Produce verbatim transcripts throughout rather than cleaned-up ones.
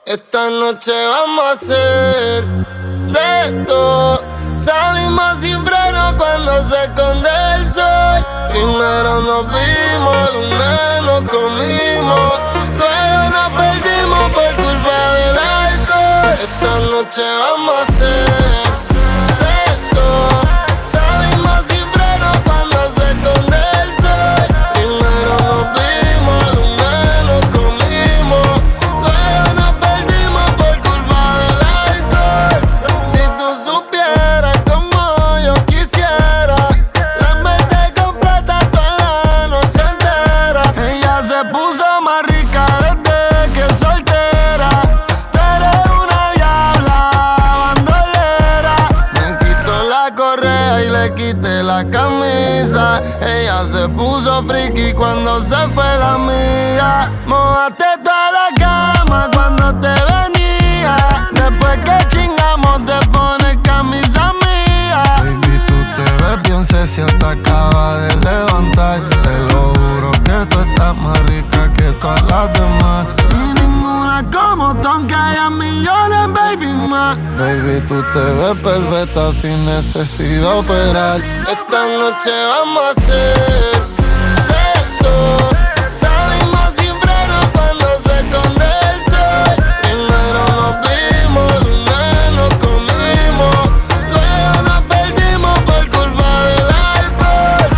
Esta noche vamos a hacer de todo. Salimos sin freno cuando se esconde el sol. Primero nos vimos, de una nos comimos, luego nos perdimos por culpa del alcohol. Esta noche vamos a hacer de todo. Salimos sin freno cuando se esconde el sol. Primero nos vimos, de una nos comimos, luego nos perdimos por culpa del alcohol. Si tú supieras como yo quisiera lamberte completa toda la noche entera. Ella se puso más rica desde que es soltera. Tú eres una diabla bandolera. Me quito la correa y le quité la camisa. Ella se puso friki cuando se fue la mía. Mojaste toda la cama cuando te venía. Después que chingamos te pones camisa mía. Baby, tú te ves bien sexy, te acaba de levantar. Te lo juro que tú estás más rica que todas las demás. Y ninguna como tú, aunque haya millones, baby, más. Baby, tú te ves perfecta sin necesidad de operar. Esta noche vamos a hacer de todo. Salimos sin freno cuando se esconde el sol. Primero nos vimos, de una nos comimos, luego nos perdimos por culpa del alcohol.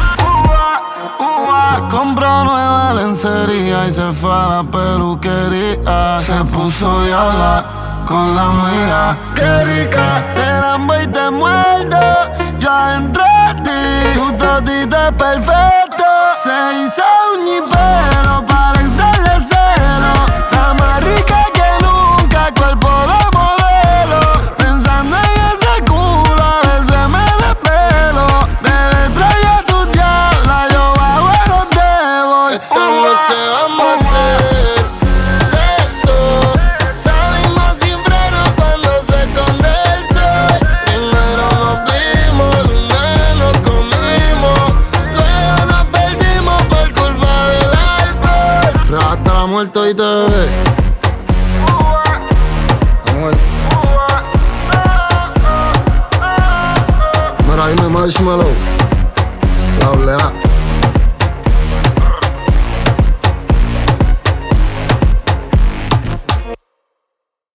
Se compró nueva lencería y se fue a la peluquería. Se puso diabla con la mía. Qué rica, te lambo y te muerdo. Yo adentro de ti, tu totito es perfecto. Se hizo uña y pelo para darle celo. La más rica que nunca, cuerpo de modelo. Pensando en ese culo, a veces me desvelo. Bebé, trae a tu diabla, yo bajo los debo. Esta noche vamos a hacer de todo. Salimos sin freno cuando se esconde el sol. Primero nos vimos, de una nos comimos, luego nos perdimos por culpa del alcohol. Rata la muerte y te ve. La muerte. Mira, ahí me marshmallow. La doble A.